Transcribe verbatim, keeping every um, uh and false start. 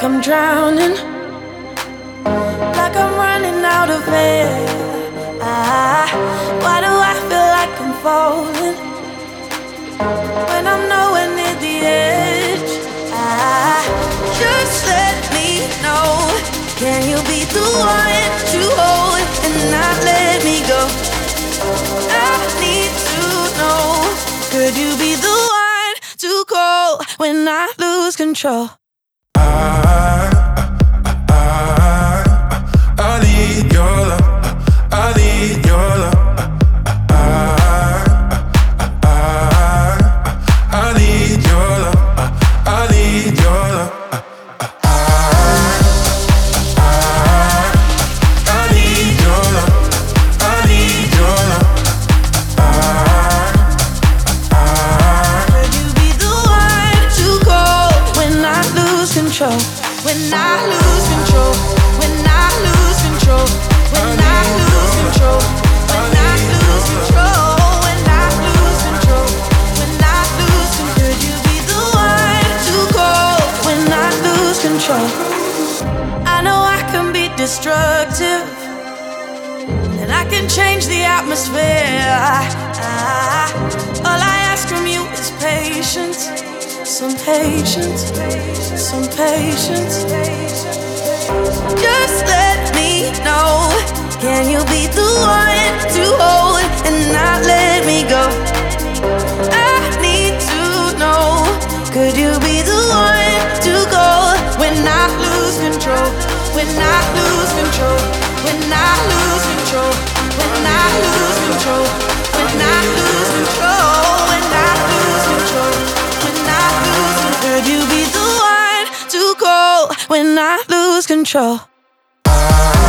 I'm drowning, like I'm running out of air. Ah, why do I feel like I'm falling when I'm nowhere near the edge? Ah, just let me know. Can you be the one to hold and not let me go? I need to know. Could you be the one to call when I lose control? I, I, I, I need your love. I need your love. I, I, I, I need your love. I need your love. When I lose control, when I lose control, when I lose control, when I lose control, when I lose control, when I lose control, could you be the one to call when I lose control? I know I can be destructive, and I can change the atmosphere. Ah, all I ask from you is patience. Some patience, some patience. Just let me know. Can you be the one to hold and not let me go? I need to know. Could you be the one to go when I lose control? When I lose control? When I lose control? When I lose control? When I lose control? When I lose control? Could you be the one to call when I lose control? I